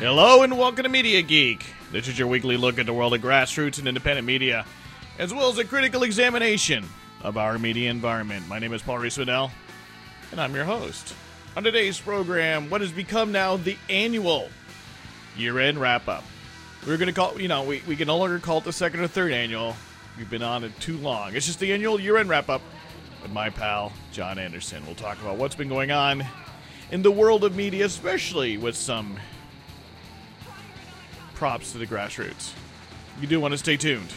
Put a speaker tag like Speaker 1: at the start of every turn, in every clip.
Speaker 1: Hello and welcome to Media Geek. This is your weekly look at the world of grassroots and independent media, as well as a critical examination of our media environment. My name is Paul Reese-Waddell, and I'm your host. On today's program, what has become now the annual year-end wrap-up. We're going to call, we can no longer call it the second or third annual. We've been on it too long. It's just the annual year-end wrap-up with my pal, John Anderson. We'll talk about what's been going on in the world of media, especially with some props to the grassroots. You do want to stay tuned.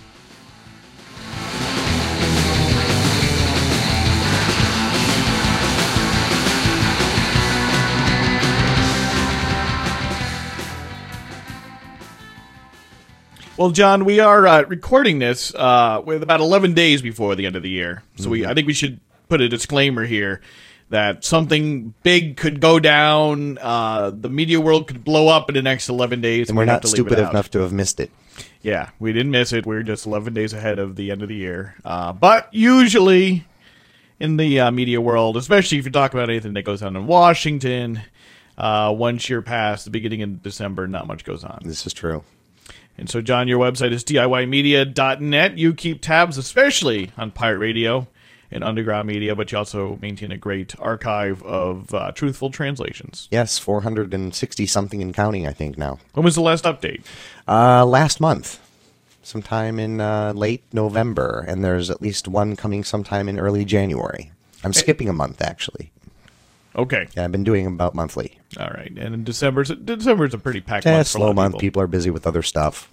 Speaker 1: Well, John, we are recording this with about 11 days before the end of the year. So I think we should put a disclaimer here that something big could go down, the media world could blow up in the next 11 days.
Speaker 2: And we're not stupid enough to have missed it.
Speaker 1: Yeah, we didn't miss it. We're just 11 days ahead of the end of the year. But usually in the media world, especially if you talk about anything that goes on in Washington, once you're past the beginning of December, not much goes on.
Speaker 2: This is true.
Speaker 1: And so, John, your website is DIYmedia.net. You keep tabs, especially on pirate radio and underground media, but you also maintain a great archive of truthful translations.
Speaker 2: Yes, 460-something and counting, I think, now.
Speaker 1: When was the last update?
Speaker 2: Last month, sometime in late November, and there's at least one coming sometime in early January. I'm skipping a month, actually.
Speaker 1: Okay.
Speaker 2: Yeah, I've been doing them about monthly.
Speaker 1: All right. And in December's a pretty packed month for a lot
Speaker 2: slow
Speaker 1: of
Speaker 2: month. People are busy with other stuff.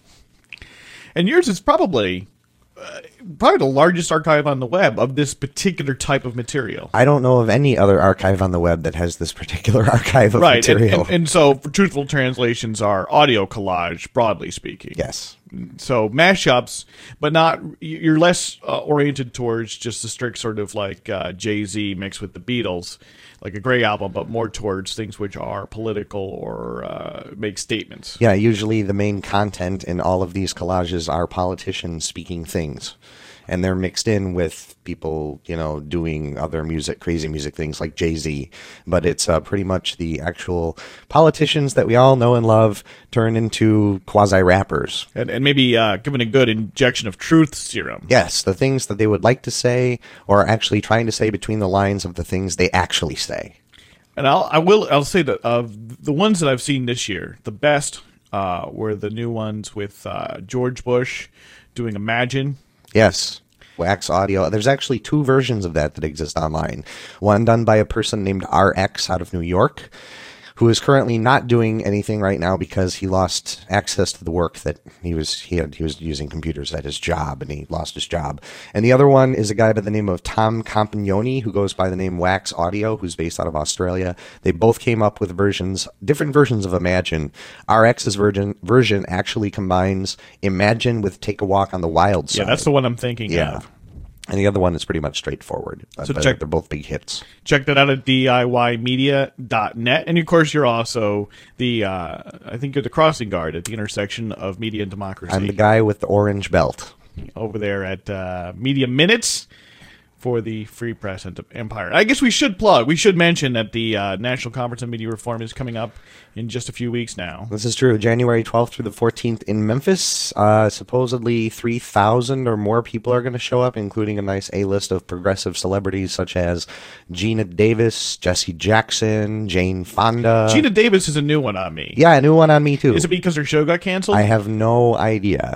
Speaker 1: And yours is probably the largest archive on the web of this particular type of material.
Speaker 2: I don't know of any other archive on the web that has this particular archive of material.
Speaker 1: And so truthful translations are audio collage, broadly speaking.
Speaker 2: Yes.
Speaker 1: So mashups, but not, you're less oriented towards just the strict sort of like Jay-Z mixed with the Beatles, like a Grey album, but more towards things which are political or make statements.
Speaker 2: Yeah, usually the main content in all of these collages are politicians speaking things. And they're mixed in with people, doing other music, crazy music things like Jay-Z. But it's pretty much the actual politicians that we all know and love turned into quasi-rappers.
Speaker 1: And maybe given a good injection of truth serum.
Speaker 2: Yes, the things that they would like to say or actually trying to say between the lines of the things they actually say.
Speaker 1: And I'll say that of the ones that I've seen this year, the best were the new ones with George Bush doing Imagine.
Speaker 2: Yes, Wax Audio. There's actually two versions of that exist online. One done by a person named RX out of New York, who is currently not doing anything right now because he lost access to the work that he was using computers at his job, and he lost his job. And the other one is a guy by the name of Tom Campagnoni, who goes by the name Wax Audio, who's based out of Australia. They both came up with different versions of Imagine. RX's version actually combines Imagine with Take a Walk on the Wild Side.
Speaker 1: Yeah, that's the one I'm thinking of.
Speaker 2: And the other one is pretty much straightforward.
Speaker 1: So
Speaker 2: they're both big hits.
Speaker 1: Check that out at DIYmedia.net. And of course, you're also I think you're the crossing guard at the intersection of media and democracy.
Speaker 2: I'm the guy with the orange belt.
Speaker 1: Over there at Media Minutes for the Free Press Empire. I guess we should mention that the National Conference on Media Reform is coming up in just a few weeks now.
Speaker 2: This is true. January 12th through the 14th in Memphis. Supposedly 3,000 or more people are going to show up, including a nice A-list of progressive celebrities such as Gina Davis, Jesse Jackson, Jane Fonda.
Speaker 1: Gina Davis is a new one on me.
Speaker 2: Yeah, a new one on me, too.
Speaker 1: Is it because her show got canceled?
Speaker 2: I have no idea.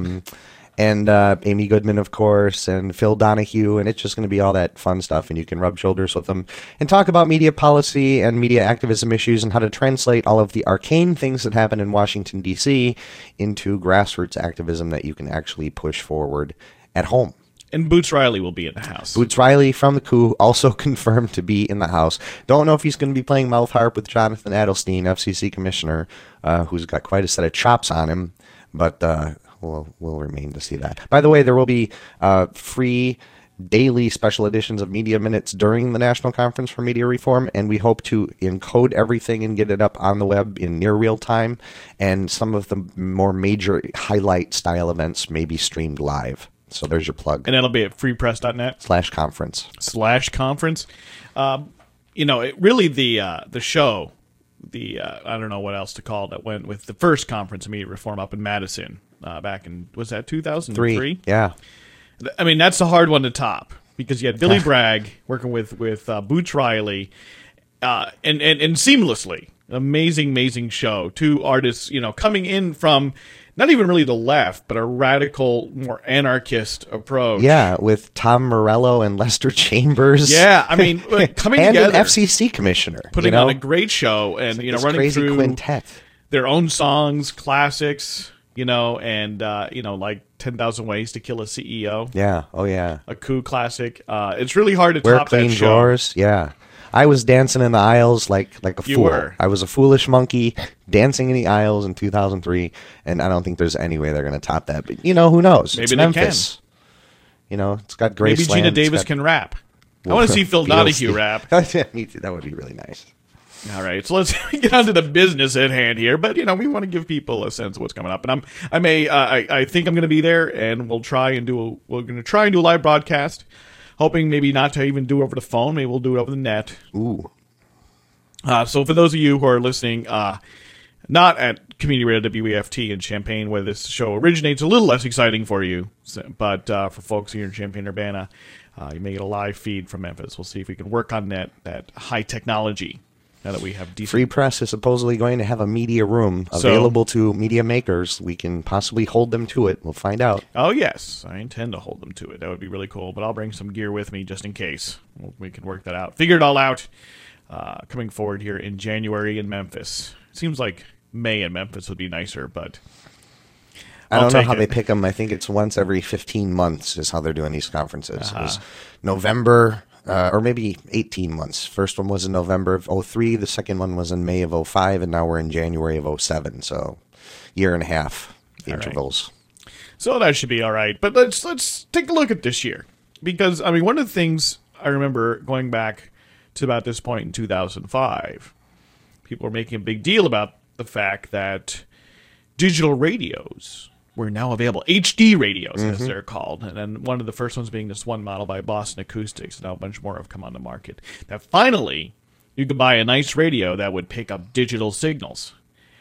Speaker 2: And Amy Goodman, of course, and Phil Donahue, and it's just going to be all that fun stuff, and you can rub shoulders with them and talk about media policy and media activism issues and how to translate all of the arcane things that happen in Washington, D.C. into grassroots activism that you can actually push forward at home.
Speaker 1: And Boots Riley will be in the house.
Speaker 2: Boots Riley from the Coup also confirmed to be in the house. Don't know if he's going to be playing mouth harp with Jonathan Adelstein, FCC commissioner, who's got quite a set of chops on him, but We'll remain to see that. By the way, there will be free daily special editions of Media Minutes during the National Conference for Media Reform, and we hope to encode everything and get it up on the web in near real time, and some of the more major highlight style events may be streamed live. So there's your plug.
Speaker 1: And that'll be at freepress.net/conference.
Speaker 2: /conference.
Speaker 1: You know, really the show I don't know what else to call it, that went with the first conference of media reform up in Madison back in, was that 2003?
Speaker 2: Yeah.
Speaker 1: I mean, that's a hard one to top because you had Billy Bragg working with Boots Riley, and seamlessly, amazing show. Two artists, coming in from not even really the left, but a radical, more anarchist approach.
Speaker 2: Yeah, with Tom Morello and Lester Chambers.
Speaker 1: Yeah, I mean, coming
Speaker 2: and
Speaker 1: together,
Speaker 2: an FCC commissioner,
Speaker 1: putting on a great show, and running
Speaker 2: crazy
Speaker 1: through
Speaker 2: quintet.
Speaker 1: Their own songs, classics, and like 10,000 Ways to Kill a CEO.
Speaker 2: Yeah, oh yeah,
Speaker 1: a coup classic. It's really hard to
Speaker 2: Wear
Speaker 1: top
Speaker 2: clean
Speaker 1: that show.
Speaker 2: drawers. Yeah. I was dancing in the aisles like a
Speaker 1: You
Speaker 2: fool.
Speaker 1: were.
Speaker 2: I was a foolish monkey dancing in the aisles in 2003, and I don't think there's any way they're going to top that. But, who knows?
Speaker 1: Maybe
Speaker 2: it's
Speaker 1: they
Speaker 2: Memphis. It's got Graceland.
Speaker 1: Maybe Gina Davis can rap. I want to see Phil Donahue rap.
Speaker 2: Me too. That would be really nice.
Speaker 1: All right, so let's get on to the business at hand here. But we want to give people a sense of what's coming up, and I think I'm going to be there, and we're going to try and do a live broadcast. Hoping maybe not to even do it over the phone. Maybe we'll do it over the net.
Speaker 2: Ooh.
Speaker 1: So for those of you who are listening, not at Community Radio WEFT in Champaign, where this show originates, a little less exciting for you. But for folks here in Champaign-Urbana, you may get a live feed from Memphis. We'll see if we can work on that high technology now that we have decent.
Speaker 2: Free Press is supposedly going to have a media room available to media makers. We can possibly hold them to it. We'll find out.
Speaker 1: Oh, yes. I intend to hold them to it. That would be really cool. But I'll bring some gear with me just in case. We can work that out. Figure it all out coming forward here in January in Memphis. It seems like May in Memphis would be nicer, but
Speaker 2: I don't know how they pick them. I think it's once every 15 months is how they're doing these conferences. It was November... or maybe 18 months. First one was in November of 2003. The second one was in May of 2005, and now we're in January of 2007. So, year and a half intervals.
Speaker 1: Right. So that should be all right. But let's take a look at this year, because one of the things I remember going back to about this point in 2005, people were making a big deal about the fact that digital radios were now available. HD radios, as they're called. And then one of the first ones being this one model by Boston Acoustics. Now a bunch more have come on the market. That finally, you could buy a nice radio that would pick up digital signals.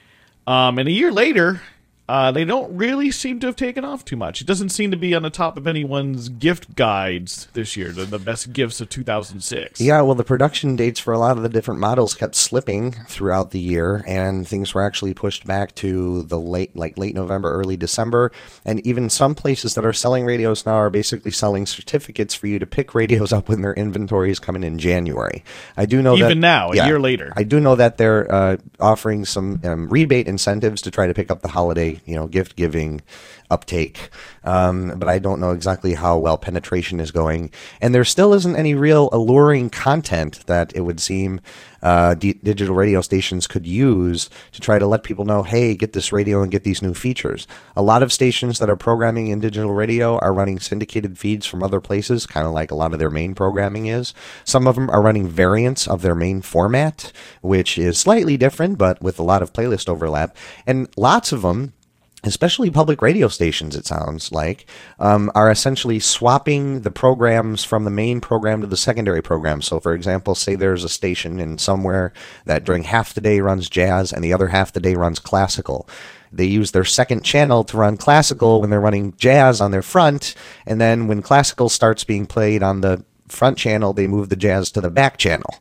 Speaker 1: And a year later, they don't really seem to have taken off too much. It doesn't seem to be on the top of anyone's gift guides this year, the best gifts of 2006.
Speaker 2: Yeah, well, the production dates for a lot of the different models kept slipping throughout the year, and things were actually pushed back to the late November, early December. And even some places that are selling radios now are basically selling certificates for you to pick radios up when their inventory is coming in January. I do know
Speaker 1: even now, a year later.
Speaker 2: I do know that they're offering some rebate incentives to try to pick up the holiday gift giving uptake, but I don't know exactly how well penetration is going, and there still isn't any real alluring content that it would seem digital radio stations could use to try to let people know, hey, get this radio and get these new features. A lot of stations that are programming in digital radio are running syndicated feeds from other places, kind of like a lot of their main programming is. Some of them are running variants of their main format, which is slightly different, but with a lot of playlist overlap, and lots of them, especially public radio stations, it sounds like, are essentially swapping the programs from the main program to the secondary program. So, for example, say there's a station in somewhere that during half the day runs jazz and the other half the day runs classical. They use their second channel to run classical when they're running jazz on their front, and then when classical starts being played on the front channel, they move the jazz to the back channel.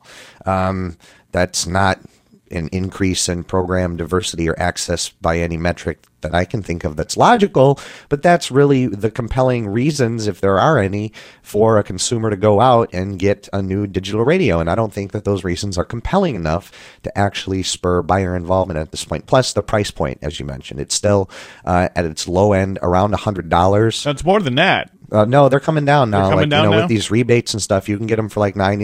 Speaker 2: That's not an increase in program diversity or access by any metric that I can think of that's logical, but that's really the compelling reasons, if there are any, for a consumer to go out and get a new digital radio. And I don't think that those reasons are compelling enough to actually spur buyer involvement at this point. Plus the price point, as you mentioned, it's still at its low end around $100.
Speaker 1: That's more than that.
Speaker 2: No, they're coming down now.
Speaker 1: They're coming down now?
Speaker 2: With these rebates and stuff, you can get them for like $99,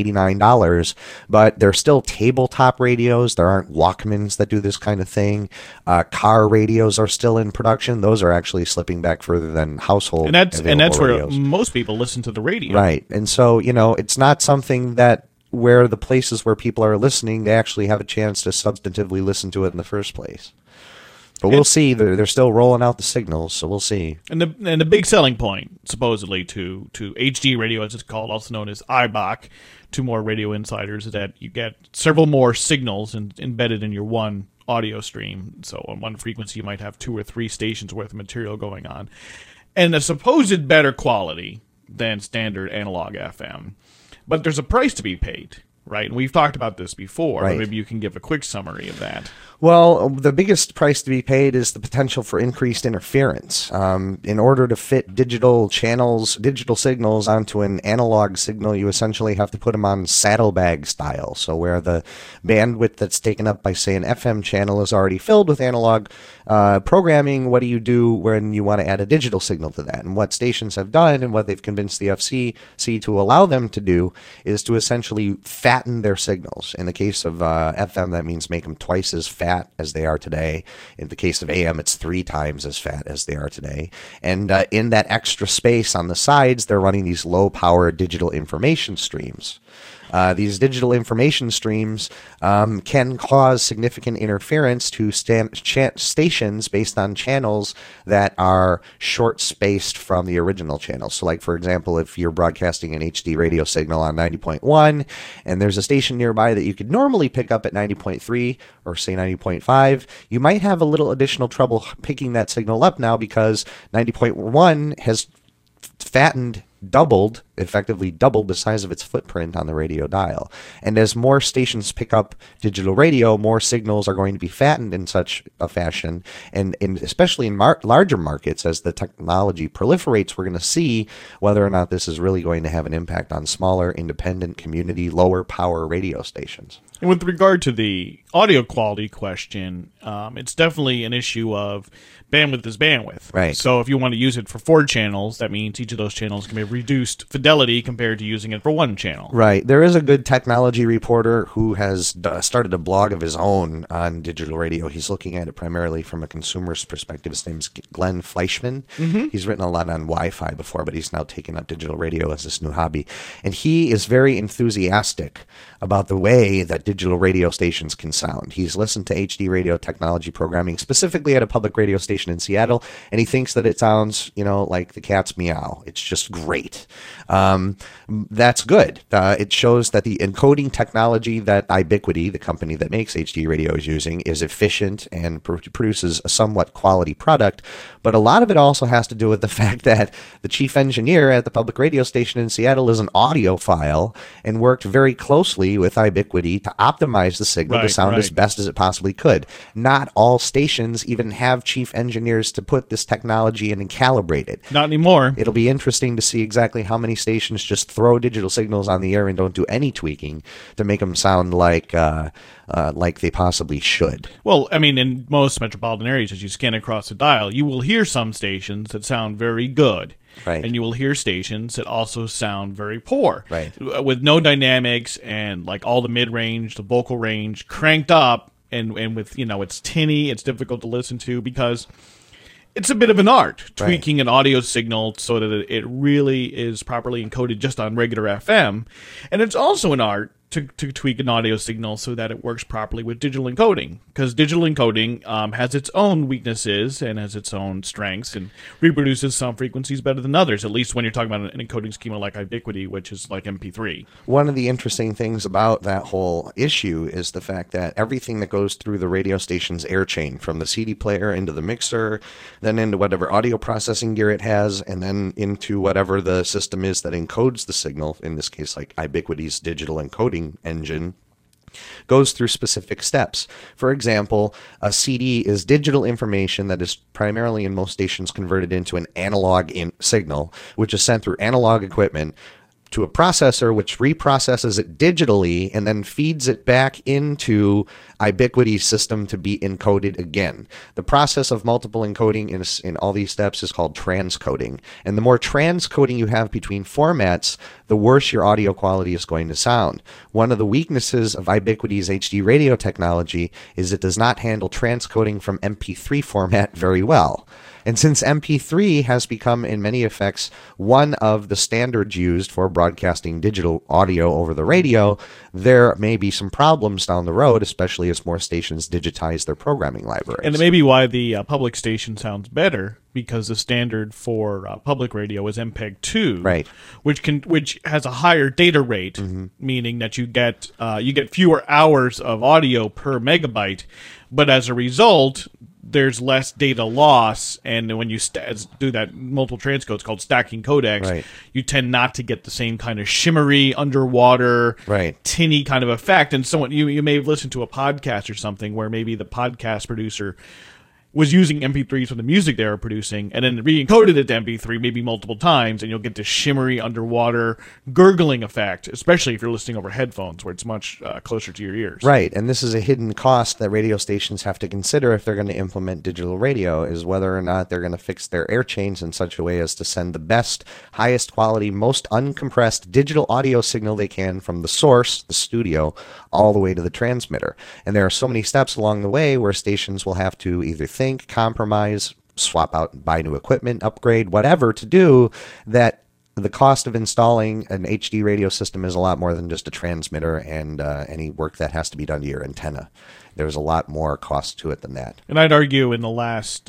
Speaker 2: $89, but they're still tabletop radios. There aren't Walkmans that do this kind of thing. Car radios are still in production. Those are actually slipping back further than household.
Speaker 1: And that's
Speaker 2: radios.
Speaker 1: Where most people listen to the radio.
Speaker 2: Right. And so, it's not something that where the places where people are listening, they actually have a chance to substantively listen to it in the first place. But we'll see. They're still rolling out the signals, so we'll see.
Speaker 1: And the big selling point, supposedly, to HD radio, as it's called, also known as IBOC, to more radio insiders, is that you get several more signals embedded in your one audio stream. So on one frequency, you might have 2 or 3 stations worth of material going on. And a supposed better quality than standard analog FM. But there's a price to be paid, right? And we've talked about this before.
Speaker 2: Right.
Speaker 1: But maybe you can give a quick summary of that.
Speaker 2: Well, the biggest price to be paid is the potential for increased interference. In order to fit digital signals onto an analog signal, you essentially have to put them on saddlebag style. So where the bandwidth that's taken up by, say, an FM channel is already filled with analog programming, what do you do when you want to add a digital signal to that? And what stations have done and what they've convinced the FCC to allow them to do is to essentially fatten their signals. In the case of FM, that means make them twice as fat as they are today. In the case of AM, it's 3 times as fat as they are today. And in that extra space on the sides, they're running these low-power digital information streams. These digital information streams can cause significant interference to stations based on channels that are short-spaced from the original channel. So, like, for example, if you're broadcasting an HD radio signal on 90.1 and there's a station nearby that you could normally pick up at 90.3 or, say, 90.5, you might have a little additional trouble picking that signal up now because 90.1 has effectively doubled the size of its footprint on the radio dial. And as more stations pick up digital radio, more signals are going to be fattened in such a fashion. And especially in larger markets, as the technology proliferates, we're going to see whether or not this is really going to have an impact on smaller, independent, community, lower power radio stations.
Speaker 1: And with regard to the audio quality question, it's definitely an issue of bandwidth is bandwidth.
Speaker 2: Right.
Speaker 1: So if you want to use it for 4 channels, that means each of those channels can be reduced fidelity compared to using it for 1 channel.
Speaker 2: Right. There is a good technology reporter who has started a blog of his own on digital radio. He's looking at it primarily from a consumer's perspective. His name's Glenn Fleischman. Mm-hmm. He's written a lot on Wi-Fi before, but he's now taken up digital radio as this new hobby. And he is very enthusiastic about the way that digital radio stations can sound. He's listened to HD radio technology programming, specifically at a public radio station in Seattle, and he thinks that it sounds, like the cat's meow. It's just great. That's good. It shows that the encoding technology that Ubiquiti, the company that makes HD radio, is using is efficient and produces a somewhat quality product. But a lot of it also has to do with the fact that the chief engineer at the public radio station in Seattle is an audiophile and worked very closely with Ubiquiti to optimize the signal to sound as best as it possibly could. Not all stations even have chief engineers to put this technology in and calibrate it.
Speaker 1: Not anymore.
Speaker 2: It'll be interesting to see exactly how many stations just throw digital signals on the air and don't do any tweaking to make them sound like they possibly should.
Speaker 1: Well, I mean, in most metropolitan areas, as you scan across the dial, you will hear some stations that sound very good.
Speaker 2: Right. And
Speaker 1: you will hear stations that also sound very poor.
Speaker 2: Right.
Speaker 1: With no dynamics and like all the mid-range, the vocal range cranked up and with, it's tinny, it's difficult to listen to because it's a bit of an art, tweaking an audio signal so that it really is properly encoded just on regular FM. And it's also an art to tweak an audio signal so that it works properly with digital encoding, because digital encoding has its own weaknesses and has its own strengths and reproduces some frequencies better than others, at least when you're talking about an encoding schema like Ubiquiti, which is like MP3.
Speaker 2: One of the interesting things about that whole issue is the fact that everything that goes through the radio station's air chain, from the CD player into the mixer, then into whatever audio processing gear it has, and then into whatever the system is that encodes the signal, in this case like Ubiquiti's digital encoding engine, goes through specific steps. For example, a CD is digital information that is primarily in most stations converted into an analog signal, which is sent through analog equipment to a processor, which reprocesses it digitally and then feeds it back into Ubiquiti's system to be encoded again. The process of multiple encoding in all these steps is called transcoding. And the more transcoding you have between formats, the worse your audio quality is going to sound. One of the weaknesses of Ubiquiti's HD radio technology is it does not handle transcoding from MP3 format very well. And since MP3 has become, in many effects, one of the standards used for broadcasting digital audio over the radio, there may be some problems down the road, especially as more stations digitize their programming libraries.
Speaker 1: And it may be why the public station sounds better, because the standard for public radio is MPEG-2,
Speaker 2: right,
Speaker 1: which has a higher data rate, meaning that you get fewer hours of audio per megabyte, but as a result, there's less data loss, and when you do that multiple transcode, it's called stacking codecs,
Speaker 2: right,
Speaker 1: you tend not to get the same kind of shimmery, underwater,
Speaker 2: right,
Speaker 1: tinny kind of effect. And someone you may have listened to a podcast or something where maybe the podcast producer was using MP3s for the music they were producing, and then re-encoded it to MP3 maybe multiple times, and you'll get this shimmery, underwater, gurgling effect, especially if you're listening over headphones, where it's much closer to your ears.
Speaker 2: Right, and this is a hidden cost that radio stations have to consider if they're going to implement digital radio, is whether or not they're going to fix their air chains in such a way as to send the best, highest quality, most uncompressed digital audio signal they can from the source, the studio, all the way to the transmitter. And there are so many steps along the way where stations will have to either think, compromise, swap out, buy new equipment, upgrade, whatever to do, that the cost of installing an HD radio system is a lot more than just a transmitter and any work that has to be done to your antenna. There's a lot more cost to it than that.
Speaker 1: And I'd argue in the last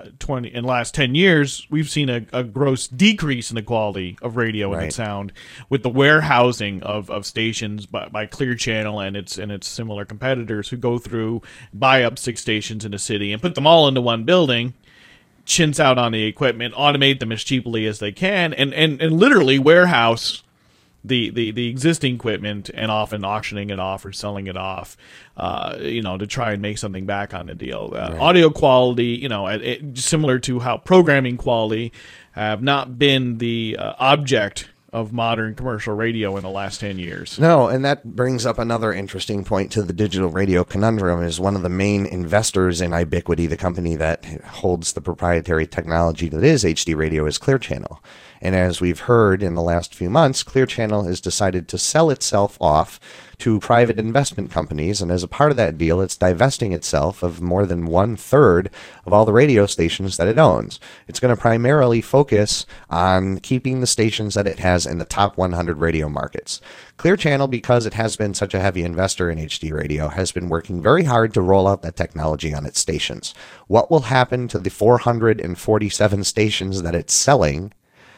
Speaker 1: 10 years, we've seen a gross decrease in the quality of radio and its sound, with the warehousing of stations by Clear Channel and its similar competitors, who go through, buy up 6 stations in a city and put them all into one building, chintz out on the equipment, automate them as cheaply as they can, and literally warehouse the existing equipment, and often auctioning it off or selling it off, to try and make something back on the deal. Audio quality, similar to how programming quality have not been the object of modern commercial radio in the last 10 years.
Speaker 2: No, and that brings up another interesting point to the digital radio conundrum. Is one of the main investors in Ubiquity, the company that holds the proprietary technology that is HD radio, is Clear Channel. And as we've heard in the last few months, Clear Channel has decided to sell itself off to private investment companies, and as a part of that deal, it's divesting itself of more than 1/3 of all the radio stations that it owns. It's going to primarily focus on keeping the stations that it has in the top 100 radio markets. Clear Channel, because it has been such a heavy investor in HD radio, has been working very hard to roll out that technology on its stations. What will happen to the 447 stations that it's selling?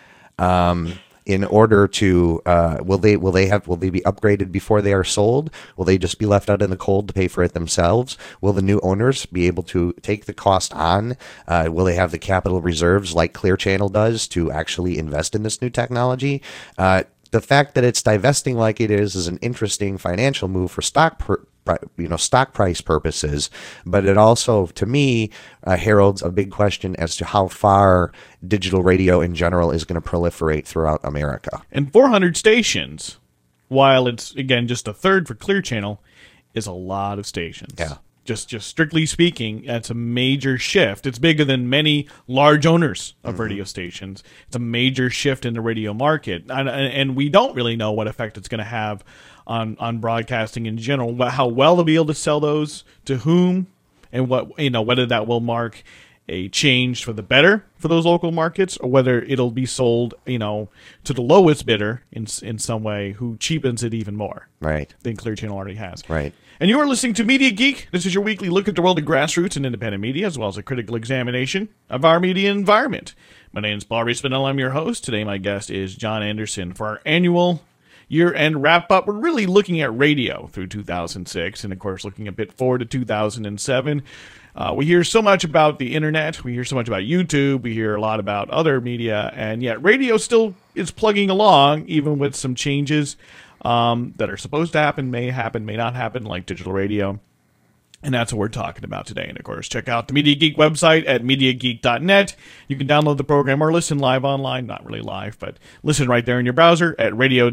Speaker 2: In order to, will they be upgraded before they are sold? Will they just be left out in the cold to pay for it themselves? Will the new owners be able to take the cost on? Will they have the capital reserves like Clear Channel does to actually invest in this new technology? The fact that it's divesting like it is an interesting financial move for stock price purposes, but it also, to me, heralds a big question as to how far digital radio in general is going to proliferate throughout America.
Speaker 1: And 400 stations, while it's, again, just 1/3 for Clear Channel, is a lot of stations.
Speaker 2: Yeah.
Speaker 1: Just strictly speaking, that's a major shift. It's bigger than many large owners of radio stations. It's a major shift in the radio market, and we don't really know what effect it's going to have on broadcasting in general. How well they'll be able to sell those to whom, and whether that will mark a change for the better for those local markets, or whether it'll be sold, to the lowest bidder in some way, who cheapens it even more,
Speaker 2: right,
Speaker 1: than Clear Channel already has.
Speaker 2: Right.
Speaker 1: And you are listening to Media Geek. This is your weekly look at the world of grassroots and independent media, as well as a critical examination of our media environment. My name is Paul Reespinel. I'm your host. Today, my guest is John Anderson. For our annual year-end wrap-up, we're really looking at radio through 2006, and of course, looking a bit forward to 2007. We hear so much about the internet. We hear so much about YouTube. We hear a lot about other media, and yet radio still is plugging along, even with some changes that are supposed to happen, may not happen, like digital radio. And that's what we're talking about today. And of course, check out the Media Geek website at MediaGeek.net. You can download the program or listen live online. Not really live, but listen right there in your browser at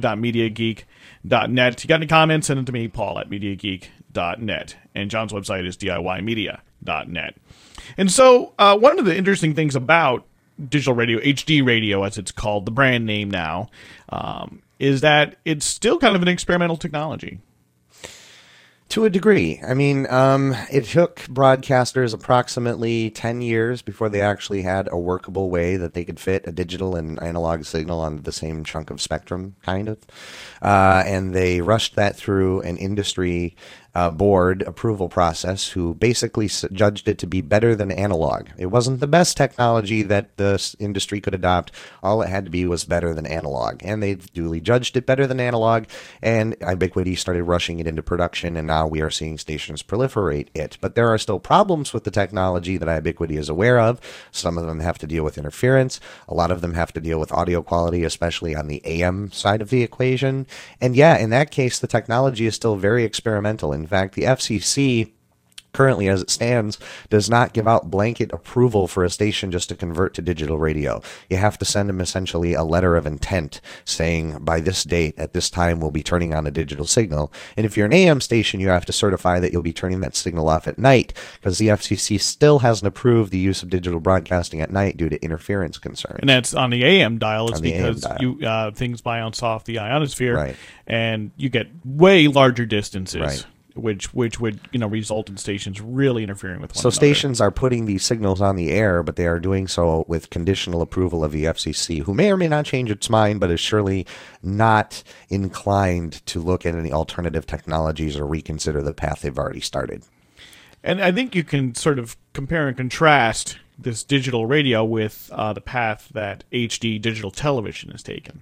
Speaker 1: radio.MediaGeek.net. You got any comments, send them to me, Paul at MediaGeek.net. And John's website is DIYmedia.net. And so one of the interesting things about digital radio, HD radio as it's called, the brand name now, is that it's still kind of an experimental technology.
Speaker 2: To a degree. I mean, it took broadcasters approximately 10 years before they actually had a workable way that they could fit a digital and analog signal on the same chunk of spectrum, kind of. And they rushed that through an industry board approval process who basically judged it to be better than analog. It wasn't the best technology that the industry could adopt. All it had to be was better than analog. And they duly judged it better than analog, and Ubiquity started rushing it into production, and now we are seeing stations proliferate it. But there are still problems with the technology that Ubiquity is aware of. Some of them have to deal with interference. A lot of them have to deal with audio quality, especially on the AM side of the equation. And yeah, in that case, the technology is still very experimental. In fact, the FCC, currently as it stands, does not give out blanket approval for a station just to convert to digital radio. You have to send them essentially a letter of intent saying by this date, at this time, we'll be turning on a digital signal. And if you're an AM station, you have to certify that you'll be turning that signal off at night, because the FCC still hasn't approved the use of digital broadcasting at night due to interference concerns.
Speaker 1: And that's on the AM dial. It's
Speaker 2: On the
Speaker 1: because
Speaker 2: AM dial.
Speaker 1: things bounce off the ionosphere,
Speaker 2: Right.
Speaker 1: and you get way larger distances.
Speaker 2: Right.
Speaker 1: Which would result in stations really interfering with one
Speaker 2: So
Speaker 1: another.
Speaker 2: stations are putting these signals on the air, but they are doing so with conditional approval of the FCC, who may or may not change its mind, but is surely not inclined to look at any alternative technologies or reconsider the path they've already started.
Speaker 1: And I think you can sort of compare and contrast this digital radio with the path that HD digital television has taken.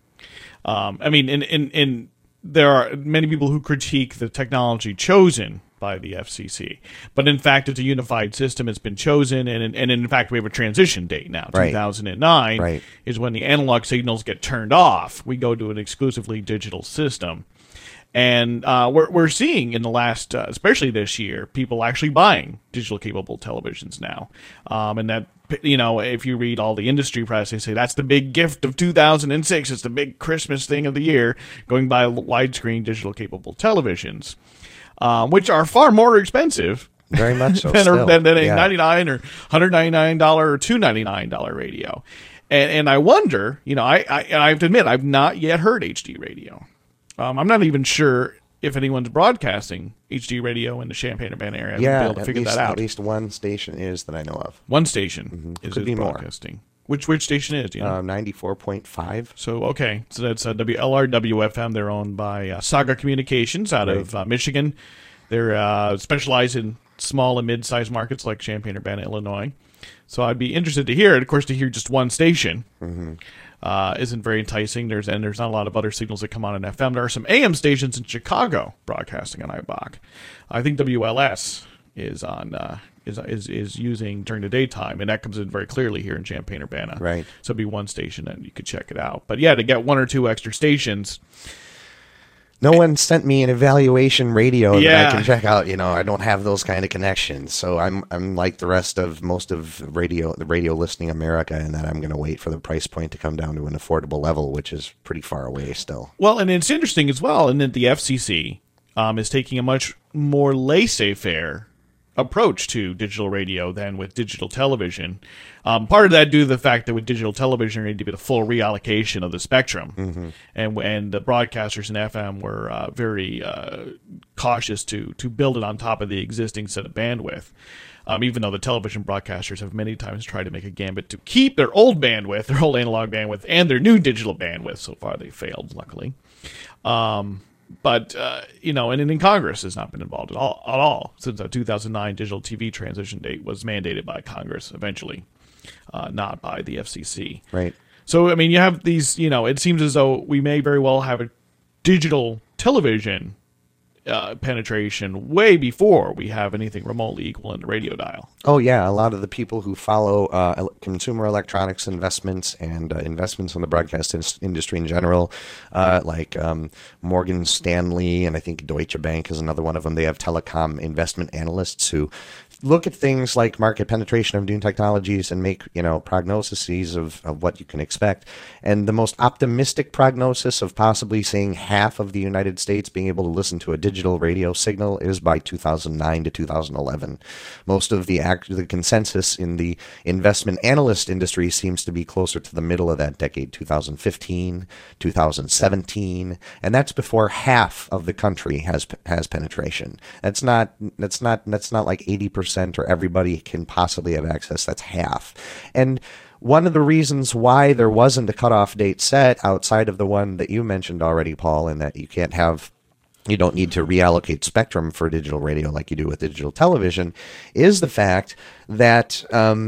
Speaker 1: I mean, in there are many people who critique the technology chosen by the FCC, but in fact, it's a unified system. It's been chosen, and in fact, we have a transition date now.
Speaker 2: Right.
Speaker 1: 2009
Speaker 2: Right.
Speaker 1: is when the analog signals get turned off. We go to an exclusively digital system. And we're seeing in the last, especially this year, people actually buying digital capable televisions now. And that, if you read all the industry press, they say that's the big gift of 2006. It's the big Christmas thing of the year, going by widescreen digital capable televisions, which are far more expensive.
Speaker 2: Very much so.
Speaker 1: than a
Speaker 2: Yeah.
Speaker 1: $99 or $199 or $299 radio. And I wonder, I have to admit, I've not yet heard HD radio. I'm not even sure if anyone's broadcasting HD radio in the Champaign-Urbana area. I haven't been able to figure that out.
Speaker 2: At least one station is that I know of.
Speaker 1: One station is
Speaker 2: Could be more.
Speaker 1: broadcasting. Which station is? Do you know?
Speaker 2: 94.5.
Speaker 1: So that's WLRW-FM. They're owned by Saga Communications out of Michigan. They're specialized in small and mid-sized markets like Champaign-Urbana, Illinois. So I'd be interested to hear it. Of course, to hear just one station isn't very enticing. There's not a lot of other signals that come on in FM. There are some AM stations in Chicago broadcasting on IBOC. I think WLS is on is using during the daytime, and that comes in very clearly here in Champaign-Urbana.
Speaker 2: Right.
Speaker 1: So it'd be one station, and you could check it out. But yeah, to get one or two extra stations.
Speaker 2: No one sent me an evaluation radio that
Speaker 1: Yeah.
Speaker 2: I can check out. I don't have those kind of connections. So I'm like the rest of most of the radio listening America, in that I'm going to wait for the price point to come down to an affordable level, which is pretty far away still.
Speaker 1: Well, and it's interesting as well, and that the FCC is taking a much more laissez-faire approach to digital radio than with digital television. Part of that due to the fact that with digital television, there need to be the full reallocation of the spectrum, and the broadcasters in FM were very cautious to build it on top of the existing set of bandwidth. Even though the television broadcasters have many times tried to make a gambit to keep their old bandwidth, their old analog bandwidth, and their new digital bandwidth. So far, they failed, luckily. But and in Congress has not been involved at all since the 2009 digital TV transition date was mandated by Congress eventually, not by the FCC.
Speaker 2: Right.
Speaker 1: So, I mean, you have these, it seems as though we may very well have a digital television penetration way before we have anything remotely equal in the radio dial.
Speaker 2: Oh, yeah. A lot of the people who follow consumer electronics investments and investments in the broadcast industry in general, like Morgan Stanley, and I think Deutsche Bank is another one of them. They have telecom investment analysts who look at things like market penetration of new technologies and make, prognoses of what you can expect. And the most optimistic prognosis of possibly seeing half of the United States being able to listen to a digital radio signal is by 2009 to 2011. Most of the consensus in the investment analyst industry seems to be closer to the middle of that decade, 2015, 2017, and that's before half of the country has penetration. That's not like 80% or everybody can possibly have access. That's half. And one of the reasons why there wasn't a cutoff date set outside of the one that you mentioned already, Paul, and that you don't need to reallocate spectrum for digital radio like you do with digital television, is the fact that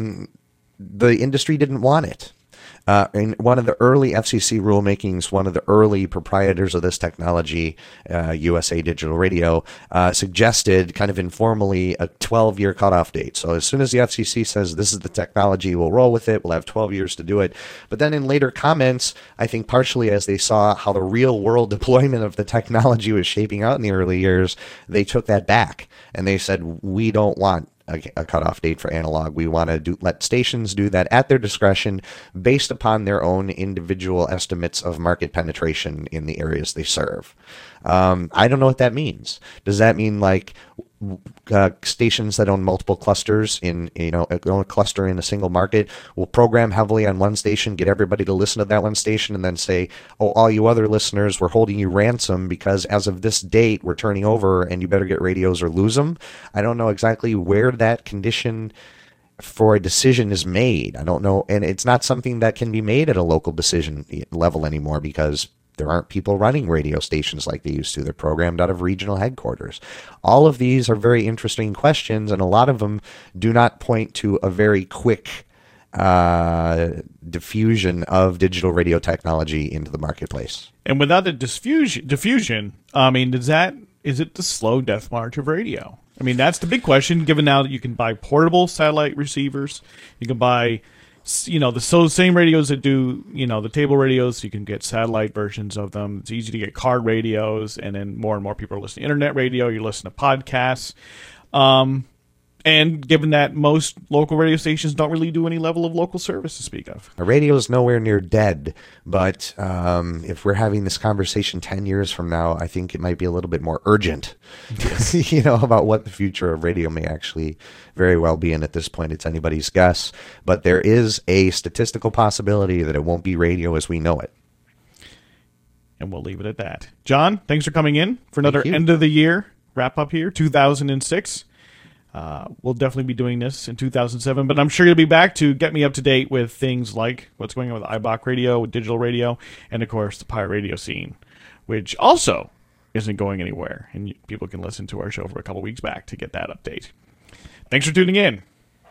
Speaker 2: the industry didn't want it. In one of the early FCC rulemakings, one of the early proprietors of this technology, USA Digital Radio, suggested kind of informally a 12-year cutoff date. So as soon as the FCC says this is the technology, we'll roll with it. We'll have 12 years to do it. But then in later comments, I think partially as they saw how the real world deployment of the technology was shaping out in the early years, they took that back and they said, we don't want a cutoff date for analog. We want to let stations do that at their discretion based upon their own individual estimates of market penetration in the areas they serve. I don't know what that means. Does that mean like stations that own multiple clusters own a cluster in a single market will program heavily on one station, get everybody to listen to that one station, and then say, oh, all you other listeners, we're holding you ransom because as of this date, we're turning over and you better get radios or lose them? I don't know exactly where that condition for a decision is made. I don't know. And it's not something that can be made at a local decision level anymore because there aren't people running radio stations like they used to. They're programmed out of regional headquarters. All of these are very interesting questions, and a lot of them do not point to a very quick diffusion of digital radio technology into the marketplace.
Speaker 1: And without the diffusion, I mean, is it the slow death march of radio? I mean, that's the big question, given now that you can buy portable satellite receivers. You can buy the same radios that do, the table radios, you can get satellite versions of them. It's easy to get card radios, and then more and more people are listening to internet radio. You listen to podcasts. And given that most local radio stations don't really do any level of local service to speak of.
Speaker 2: A radio is nowhere near dead, but if we're having this conversation 10 years from now, I think it might be a little bit more urgent, yes. About what the future of radio may actually very well be. And at this point, it's anybody's guess. But there is a statistical possibility that it won't be radio as we know it.
Speaker 1: And we'll leave it at that. John, thanks for coming in for another end of the year wrap up here, 2006. We'll definitely be doing this in 2007, but I'm sure you'll be back to get me up to date with things like what's going on with iBach radio, with digital radio, and of course the pirate radio scene, which also isn't going anywhere. And people can listen to our show for a couple weeks back to get that update. Thanks for tuning in.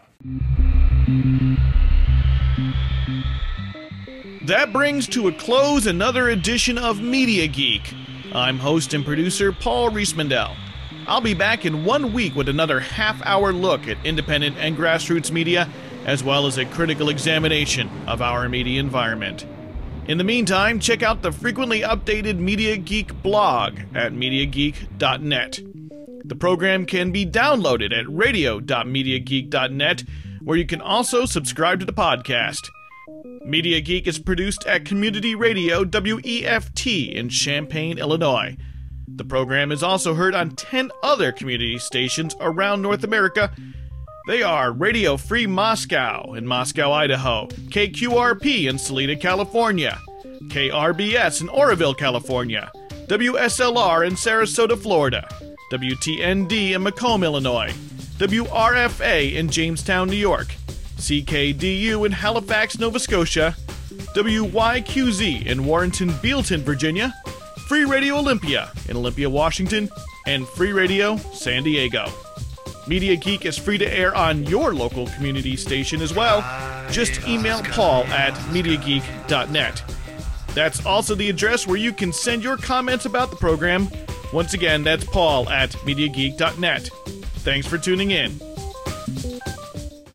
Speaker 1: That brings to a close another edition of Media Geek. I'm host and producer Paul Riesmandel. I'll be back in 1 week with another half-hour look at independent and grassroots media, as well as a critical examination of our media environment. In the meantime, check out the frequently updated Media Geek blog at MediaGeek.net. The program can be downloaded at radio.MediaGeek.net, where you can also subscribe to the podcast. Media Geek is produced at Community Radio WEFT in Champaign, Illinois. The program is also heard on 10 other community stations around North America. They are Radio Free Moscow in Moscow, Idaho, KQRP in Salida, California, KRBS in Oroville, California, WSLR in Sarasota, Florida, WTND in Macomb, Illinois, WRFA in Jamestown, New York, CKDU in Halifax, Nova Scotia, WYQZ in Warrenton, Bealton, Virginia, Free Radio Olympia in Olympia, Washington, and Free Radio San Diego. Media Geek is free to air on your local community station as well. Just email Paul at MediaGeek.net. That's also the address where you can send your comments about the program. Once again, that's Paul at MediaGeek.net. Thanks for tuning in.